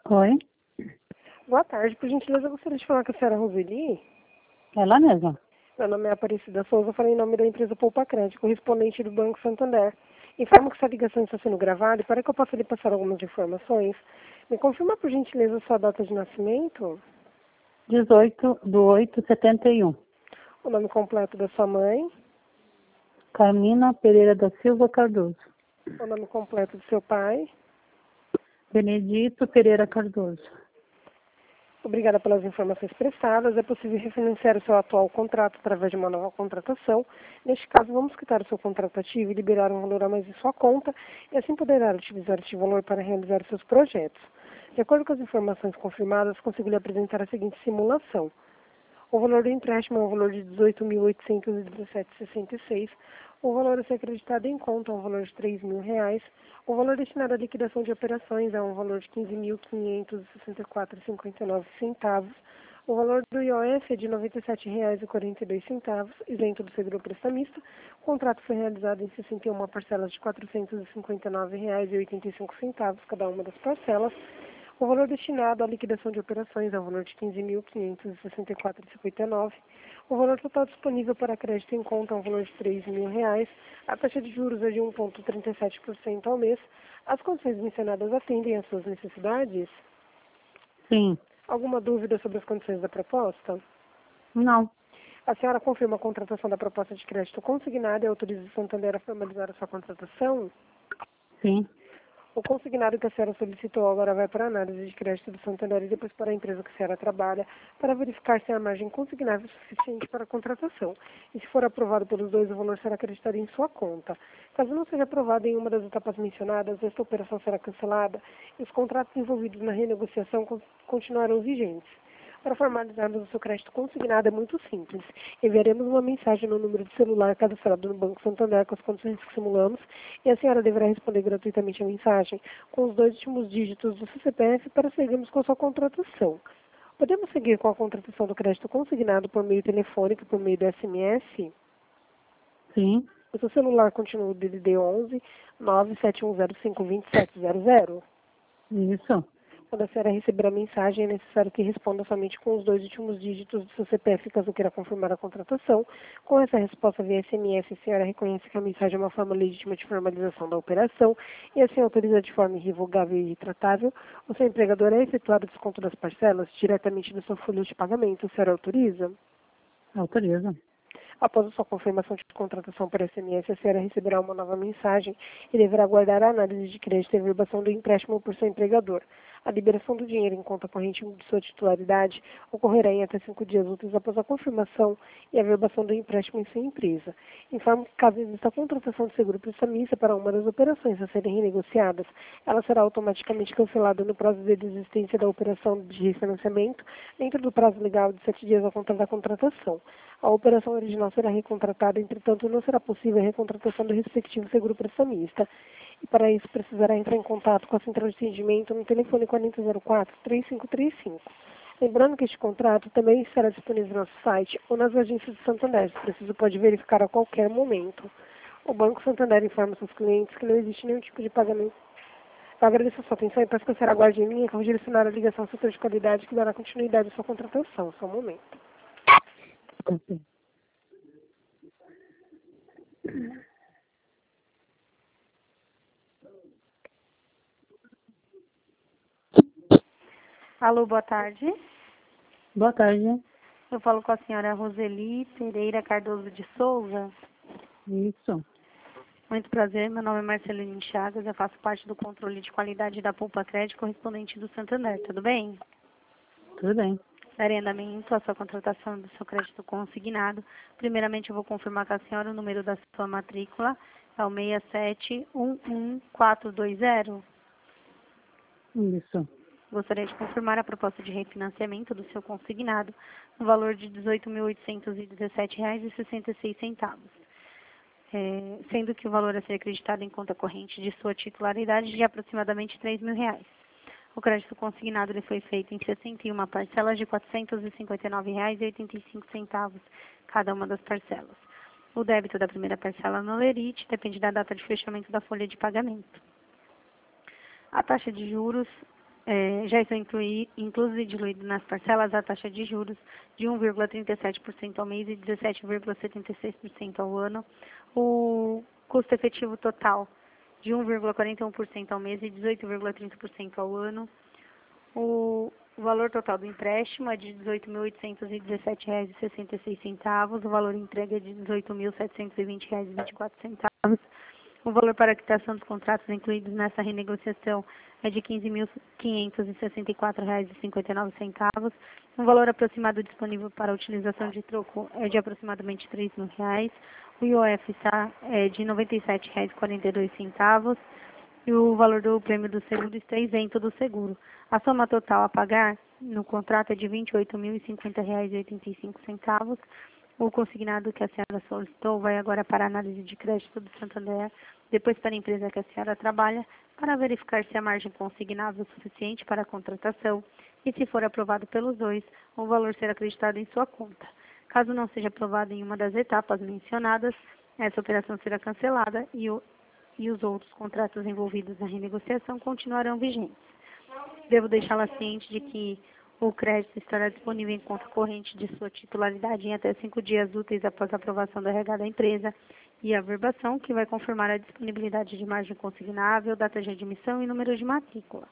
Oi, Boa tarde, por gentileza, eu gostaria de falar com a senhora Roseli. ela mesma. Meu nome é Aparecida Souza, eu falei em nome da empresa Poupa Crédito, correspondente do Banco Santander. Informo que essa ligação está sendo gravada e para que eu possa lhe passar algumas informações, me confirma por gentileza a sua data de nascimento, 18/8/71. o nome completo da sua mãe, Carmina Pereira da Silva Cardoso. o nome completo do seu pai. Benedito Pereira Cardoso. Obrigada pelas informações prestadas. É possível refinanciar o seu atual contrato através de uma nova contratação. Neste caso, vamos quitar o seu contrato ativo e liberar um valor a mais em sua conta, e assim poderá utilizar este valor para realizar seus projetos. De acordo com as informações confirmadas, consigo lhe apresentar a seguinte simulação. O valor do empréstimo é um valor de R$ 18.817,66. O valor a ser acreditado em conta é um valor de R$ 3.000. O valor destinado à liquidação de operações é um valor de R$ 15.564,59. O valor do IOF é de R$ 97,42, isento do seguro prestamista. O contrato foi realizado em 61 parcelas de R$ 459,85, cada uma das parcelas. O valor destinado à liquidação de operações é o valor de R$ 15.564,59. O valor total disponível para crédito em conta é um valor de R$ 3.000. A taxa de juros é de 1,37% ao mês. As condições mencionadas atendem às suas necessidades? Sim. Alguma dúvida sobre as condições da proposta? Não. A senhora confirma a contratação da proposta de crédito consignada e autoriza o Santander a formalizar a sua contratação? Sim. O consignado que a senhora solicitou agora vai para a análise de crédito do Santander e depois para a empresa que a senhora trabalha, para verificar se a margem consignável é suficiente para a contratação. E se for aprovado pelos dois, o valor será acreditado em sua conta. Caso não seja aprovado em uma das etapas mencionadas, esta operação será cancelada e os contratos envolvidos na renegociação continuarão vigentes. Para formalizarmos o seu crédito consignado é muito simples. Enviaremos uma mensagem no número de celular cadastrado no Banco Santander com as condições que simulamos e a senhora deverá responder gratuitamente a mensagem com os 2 últimos dígitos do seu CPF para seguirmos com a sua contratação. Podemos seguir com a contratação do crédito consignado por meio telefônico e por meio do SMS? Sim. O seu celular continua o DDD 11 971052700. Isso. Quando a senhora receber a mensagem, é necessário que responda somente com os 2 últimos dígitos do seu CPF, caso queira confirmar a contratação. Com essa resposta via SMS, a senhora reconhece que a mensagem é uma forma legítima de formalização da operação e assim autoriza de forma irrevogável e retratável o seu empregador a efetuar o desconto das parcelas diretamente no seu folha de pagamento. A senhora autoriza? Autoriza. Após a sua confirmação de contratação por SMS, a senhora receberá uma nova mensagem e deverá aguardar a análise de crédito e a verbação do empréstimo por seu empregador. A liberação do dinheiro em conta corrente de sua titularidade ocorrerá em até 5 dias úteis após a confirmação e a verbação do empréstimo em sua empresa. Informo que, caso exista a contratação de seguro prestamista para uma das operações a serem renegociadas, ela será automaticamente cancelada no prazo de desistência da operação de refinanciamento, dentro do prazo legal de 7 dias ao contar da contratação. A operação original será recontratada, entretanto, não será possível a recontratação do respectivo seguro prestamista. E para isso precisará entrar em contato com a central de atendimento no telefone 4004-3535. Lembrando que este contrato também estará disponível no nosso site ou nas agências de Santander. Se preciso, pode verificar a qualquer momento. O Banco Santander informa seus clientes que não existe nenhum tipo de pagamento. Eu agradeço a sua atenção e peço que a senhora aguarde em linha que eu vou direcionar a ligação ao setor de qualidade que dará continuidade à sua contratação. Só um momento. Ok. Alô, boa tarde. Boa tarde. Eu falo com a senhora Roseli Pereira Cardoso de Souza. Isso. Muito prazer, meu nome é Marceline Chagas, eu faço parte do controle de qualidade da Poupa Crédito correspondente do Santander, tudo bem? Tudo bem. Darei andamento à sua contratação do seu crédito consignado. Primeiramente, eu vou confirmar com a senhora o número da sua matrícula, é o 6711420. Isso. Gostaria de confirmar a proposta de refinanciamento do seu consignado no valor de R$ 18.817,66, sendo que o valor a ser acreditado em conta corrente de sua titularidade de aproximadamente R$ 3.000. O crédito consignado ele foi feito em 61 parcelas de R$ 459,85, cada uma das parcelas. O débito da primeira parcela no lerite depende da data de fechamento da folha de pagamento. A taxa de juros já estão inclusos e diluídos nas parcelas a taxa de juros de 1,37% ao mês e 17,76% ao ano, o custo efetivo total de 1,41% ao mês e 18,30% ao ano, o valor total do empréstimo é de R$ 18.817,66, o valor entregue é de R$ 18.720,24, o valor para a quitação dos contratos incluídos nessa renegociação é de R$ 15.564,59. O valor aproximado disponível para a utilização de troco é de aproximadamente R$ 3.000. O IOF está de R$ 97,42. E o valor do prêmio do seguro está isento do seguro. A soma total a pagar no contrato é de R$ 28.050,85. O consignado que a senhora solicitou vai agora para a análise de crédito do Santander, depois para a empresa que a senhora trabalha, para verificar se a margem consignável é suficiente para a contratação e, se for aprovado pelos dois, o valor será acreditado em sua conta. Caso não seja aprovado em uma das etapas mencionadas, essa operação será cancelada e os outros contratos envolvidos na renegociação continuarão vigentes. Devo deixá-la ciente de que o crédito estará disponível em conta corrente de sua titularidade em até 5 dias úteis após a aprovação do RH da empresa e a averbação, que vai confirmar a disponibilidade de margem consignável, data de admissão e número de matrícula.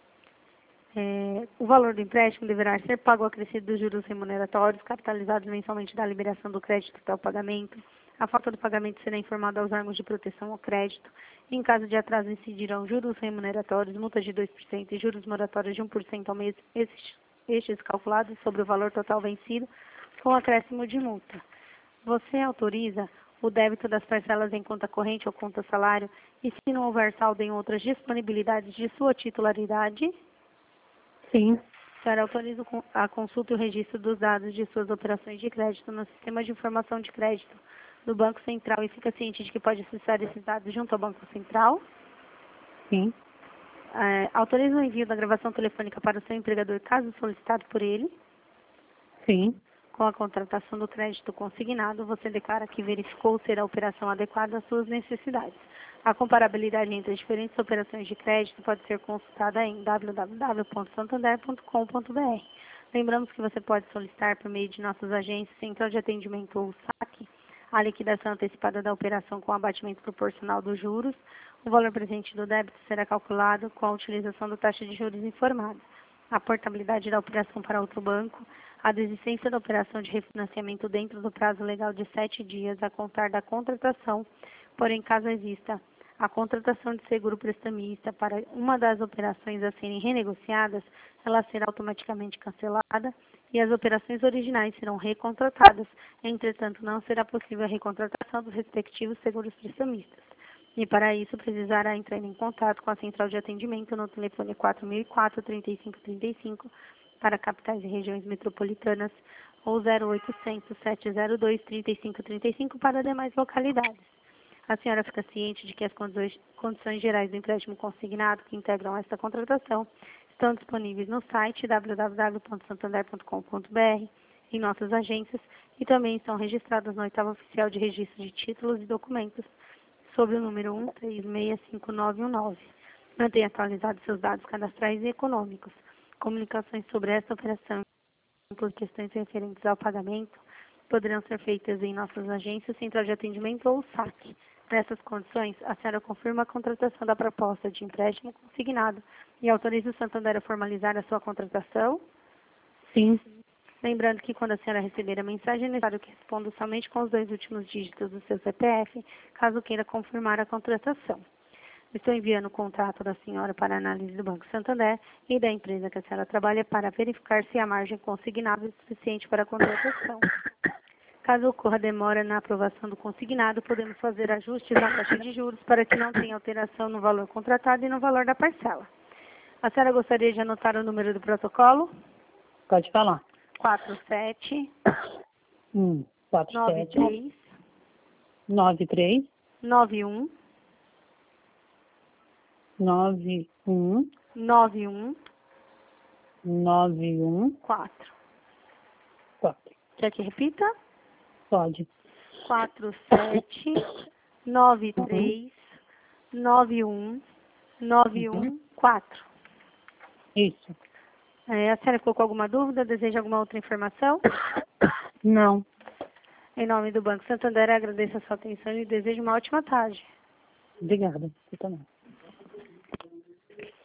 O valor do empréstimo deverá ser pago acrescido dos juros remuneratórios, capitalizados mensalmente da liberação do crédito até o pagamento. A falta do pagamento será informada aos órgãos de proteção ao crédito. Em caso de atraso, incidirão juros remuneratórios, multa de 2% e juros moratórios de 1% ao mês, estes calculados sobre o valor total vencido, com acréscimo de multa. Você autoriza o débito das parcelas em conta corrente ou conta salário e, se não houver saldo em outras disponibilidades de sua titularidade? Sim. A senhora autoriza a consulta e o registro dos dados de suas operações de crédito no sistema de informação de crédito do Banco Central e fica ciente de que pode acessar esses dados junto ao Banco Central? Sim. Autoriza o envio da gravação telefônica para o seu empregador, caso solicitado por ele? Sim. Com a contratação do crédito consignado, você declara que verificou ser a operação adequada às suas necessidades. A comparabilidade entre as diferentes operações de crédito pode ser consultada em www.santander.com.br. Lembramos que você pode solicitar por meio de nossas agências, Central de Atendimento ou SAC, a liquidação antecipada da operação com abatimento proporcional dos juros. O valor presente do débito será calculado com a utilização da taxa de juros informada. A portabilidade da operação para outro banco, a desistência da operação de refinanciamento dentro do prazo legal de 7 dias a contar da contratação, porém, caso exista a contratação de seguro prestamista para uma das operações a serem renegociadas, ela será automaticamente cancelada e as operações originais serão recontratadas. Entretanto, não será possível a recontratação dos respectivos seguros prestamistas. E para isso, precisará entrar em contato com a Central de Atendimento no telefone 4004-3535 para capitais e regiões metropolitanas ou 0800-702-3535 para demais localidades. A senhora fica ciente de que as condições gerais do empréstimo consignado que integram esta contratação estão disponíveis no site www.santander.com.br, em nossas agências, e também estão registradas no 8º Oficial de Registro de Títulos e Documentos, sob o número 13659919. Mantenha atualizados seus dados cadastrais e econômicos. Comunicações sobre esta operação por questões referentes ao pagamento poderão ser feitas em nossas agências, Central de Atendimento ou SAC. Nessas condições, a senhora confirma a contratação da proposta de empréstimo consignado e autoriza o Santander a formalizar a sua contratação? Sim. Lembrando que quando a senhora receber a mensagem, é necessário que responda somente com os 2 últimos dígitos do seu CPF, caso queira confirmar a contratação. Estou enviando o contrato da senhora para análise do Banco Santander e da empresa que a senhora trabalha para verificar se a margem consignável é suficiente para a contratação. Caso ocorra demora na aprovação do consignado, podemos fazer ajustes na taxa de juros para que não tenha alteração no valor contratado e no valor da parcela. A senhora gostaria de anotar o número do protocolo? Pode falar. 47 47 93 93 91 91 91 91 4. 4. Quer que repita? Pode. 47 93 91 91 4. Isso. A senhora colocou alguma dúvida? Deseja alguma outra informação? Não. Em nome do Banco Santander, agradeço a sua atenção e desejo uma ótima tarde. Obrigada. Você também.